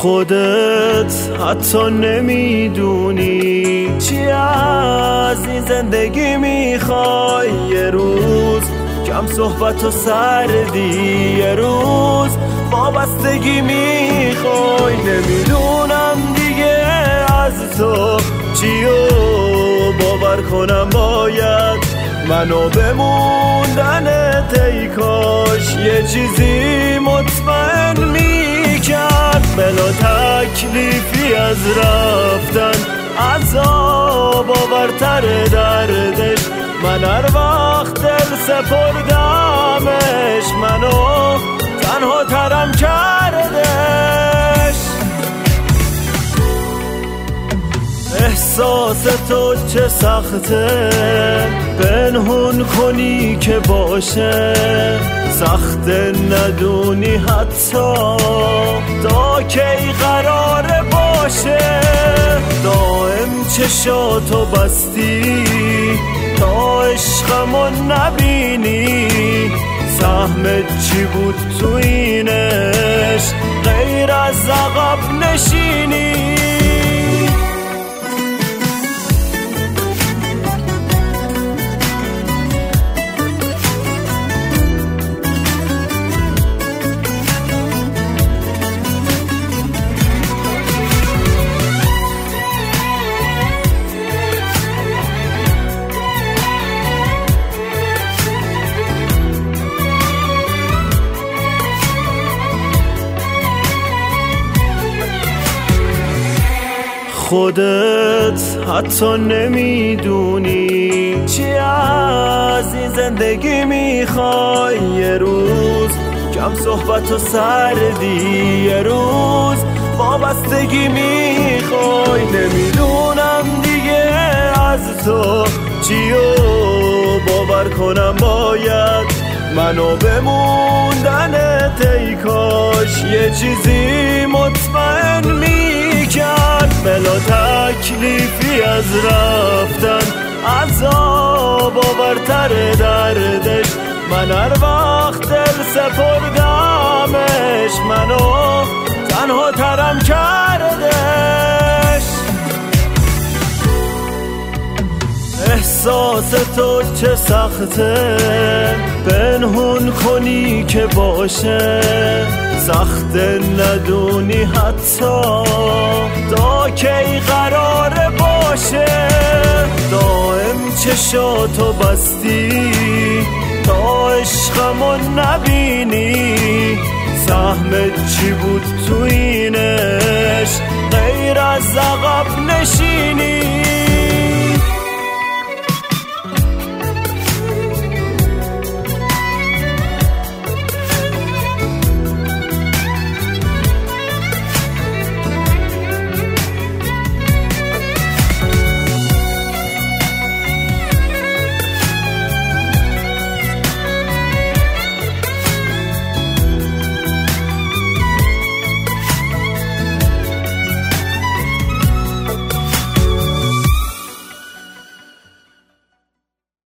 خودت حتی نمیدونی چی از این زندگی میخوای. یه روز کم صحبت و سردی، یه روز وابستگی میخوای. نمیدونم دیگه از تو چیو باور کنم، باید منو بموندنت ای کاش یه چیزی مطمئن میکرد. بلا تکلیفی از رفتن عذاب آورتر دردش، من هر وقت دل سپردمش منو تنها ترم کردش. احساس تو چه سخته پنهون کنی که باشه، سخته ندونی حتی تا کی قراره باشه. دائم چشاتو بستی تا عشقمو نبینی، سهمت چی بود تو اینش غیر از عقب نشینی. خودت حتی نمیدونی چی از این زندگی میخوای. یه روز کم صحبت و سردی، یه روز وابستگی میخوای. نمیدونم دیگه از تو چیو باور کنم، باید منو بموندنت ای کاش یه چیزی مطمئن میکرد. بلا تکلیفی از رفتن عذاب آورتر دردش، من هر وقت دل سپردمش منو تنها ترم کردش. احساس تو چه سخته پنهون کنی که باشه، سخته ندونی حتی تا کی قراره باشه. دائم چشاتو بستی تا عشقمو نبینی، سهمت چی بود تو این